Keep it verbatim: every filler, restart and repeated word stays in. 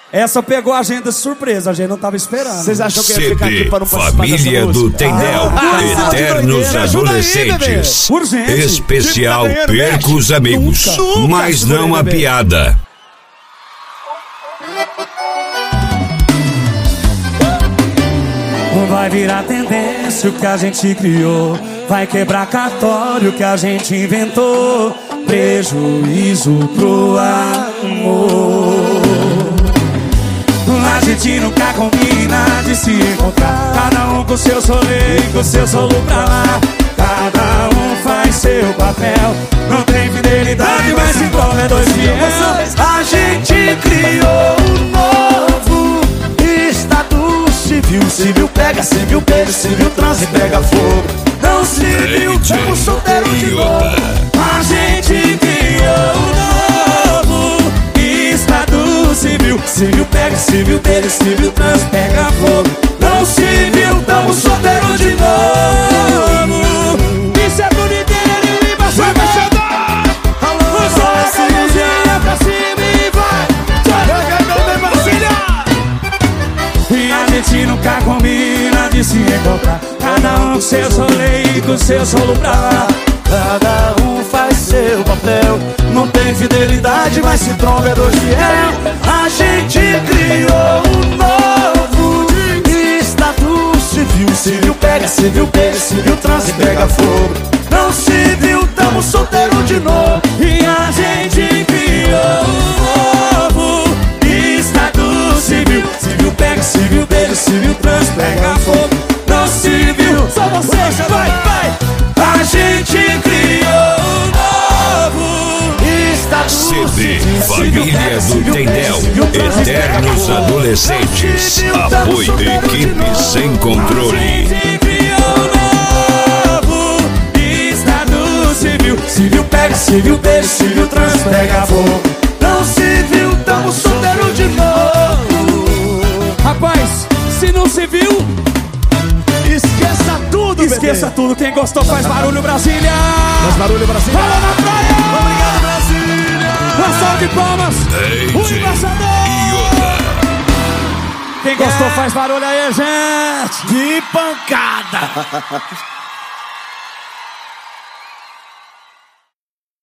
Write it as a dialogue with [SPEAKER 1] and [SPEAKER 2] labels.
[SPEAKER 1] Essa pegou a gente de surpresa, a gente não tava esperando.
[SPEAKER 2] Vocês acham que eu ia ficar aqui para não participar
[SPEAKER 3] Família
[SPEAKER 2] dessa
[SPEAKER 3] do Tendel,
[SPEAKER 1] Ah,
[SPEAKER 3] Eternos
[SPEAKER 2] me ajuda aí,
[SPEAKER 3] Adolescentes.
[SPEAKER 1] Urgente.
[SPEAKER 3] Especial
[SPEAKER 2] Time da
[SPEAKER 3] Perca os Amigos,
[SPEAKER 2] Nunca, nunca
[SPEAKER 3] mas não
[SPEAKER 2] segurei,
[SPEAKER 3] a
[SPEAKER 2] bebê.
[SPEAKER 3] piada.
[SPEAKER 1] Vai virar tendência o que a gente criou, vai quebrar cartório que a gente inventou, prejuízo pro amor. A gente nunca combina de se encontrar, cada um com seu solê e com seu solo pra lá. Cada um faz seu papel, não tem fidelidade, mas se envolve é dois fiéis.
[SPEAKER 2] A gente criou um novo estado civil. Civil pega, civil beijo, civil transa e pega fogo. Não civil, como solteiro de novo.
[SPEAKER 1] A gente criou um novo estado civil. Civil pega, civil beijo, civil trans, pega fogo. Não civil, tamo solteiro de novo. Isso é bonito e embaixado. Alô, joga a mãozinha pra cima e vai. E a gente nunca combina de se encontrar, cada um com seu rolê e com seu solo pra lá.
[SPEAKER 2] Cada um faz seu papel, não tem fidelidade, mas se tromba é dois fiel. A gente criou um novo estado civil. Civil pega, civil beijo, civil transa e pega fogo. Não civil, tamo solteiro de novo.
[SPEAKER 1] E a gente criou um novo estado civil. Civil pega, civil beijo, civil trans, pega fogo. Não civil, só você, vai, vai. A gente criou um novo estado
[SPEAKER 3] C D
[SPEAKER 1] civil.
[SPEAKER 3] Família do Tendel, Eternos Adolescentes. Apoio Equipe Sem Controle.
[SPEAKER 1] A gente criou um novo estado civil. Civil pega, civil beijo, civil trans, pega fogo.
[SPEAKER 2] Não civil, tamo solteiro de novo.
[SPEAKER 1] Rapaz, se não se viu,
[SPEAKER 2] Esqueça tudo,
[SPEAKER 1] esqueça
[SPEAKER 2] bebê.
[SPEAKER 1] tudo. Quem gostou faz barulho, Brasília.
[SPEAKER 2] Faz barulho, Brasília.
[SPEAKER 1] Fala na praia.
[SPEAKER 2] Obrigado, Brasília.
[SPEAKER 1] Uma salva de palmas. O embaixador. Quem gostou faz barulho aí, gente.
[SPEAKER 2] Que pancada.